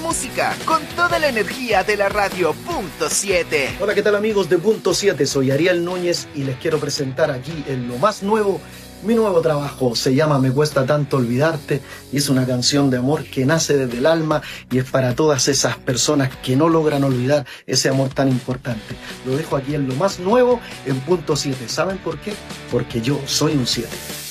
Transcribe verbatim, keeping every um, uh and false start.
música con toda la energía de la radio Punto siete. Hola, ¿qué tal amigos de Punto siete? Soy Ariel Núñez y les quiero presentar aquí en lo más nuevo, mi nuevo trabajo. Se llama Me Cuesta Tanto Olvidarte y es una canción de amor que nace desde el alma y es para todas esas personas que no logran olvidar ese amor tan importante. Lo dejo aquí en lo más nuevo en Punto siete. ¿Saben por qué? Porque yo soy un siete.